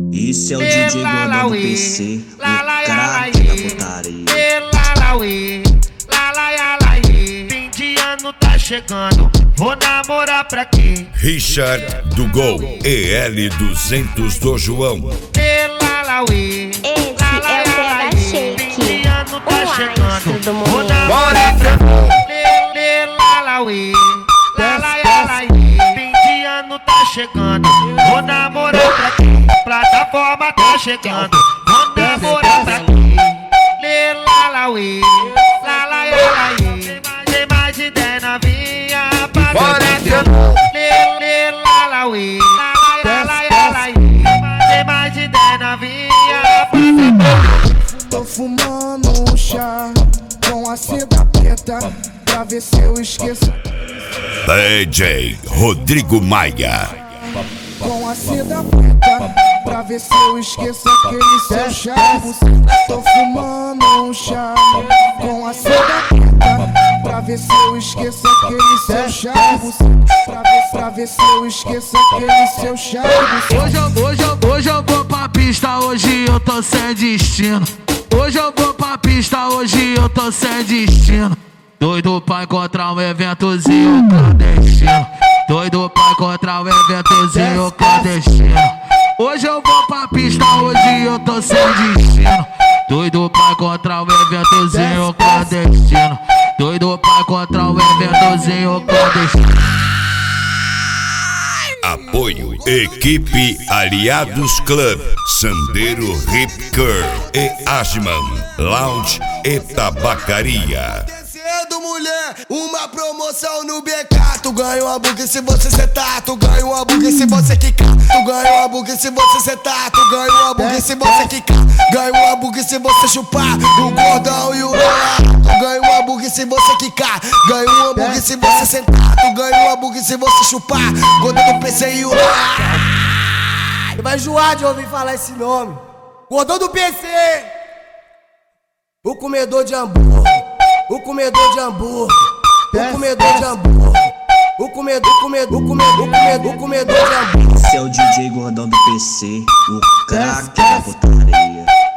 Esse é o DJ Gordão do PC, o craque da putaria. Fim de ano tá chegando, vou namorar pra quê? Richard do Gol, EL200 do João. Esse é o TH Shake, Fim de ano tá o chegando, astro do vou momento. namorar pra Fim de ano tá chegando, vou namorar pra quê? Plataforma tá chegando, vou namorar pra quê? Tem mais de 10 novinha pra Tem mais de 10 novinha pra Tô fumando um chá com a seda preta pra ver se eu esqueço. DJ Rodrigo Maia. Com a seda preta pra ver se eu esqueço aquele seu charme. Tô fumando um chá com a seda preta pra ver se eu esqueço aquele seu charme. Pra ver se eu esqueço aquele seu charme. Hoje eu vou pra pista, hoje eu tô sem destino. Hoje eu vou pra pista, hoje eu tô sem destino. Doido pra encontrar um eventozinho clandestino. Doido pra encontrar um eventozinho clandestino. Hoje eu vou pra pista, hoje eu tô sem destino. Doido pra encontrar um eventozinho clandestino. Doido pra encontrar um eventozinho clandestino. Apoio Equipe Aliados Club, Sandero Hip Curl e Asman Lounge e Tabacaria. Mulher, uma promoção no BK. Tu ganha uma bug se você sentar. Tu ganha uma bug se você quicar. Tu ganha uma bug se você sentar. Tu ganha uma bug se você quicar. Ganha uma bug se você chupar o gordão e o lá. Tu ganha uma bug se você quicar. Ganha uma bug se você sentar. Tu ganha uma bug se você chupar gordão do PC e o lá. Você vai enjoar de ouvir falar esse nome. Gordão do PC, o comedor de hambúrguer. O comedor de hambúrguer, o comedor de hambúrguer, o comedor de hambúrguer. Esse é o DJ Gordão do PC, o craque da putaria.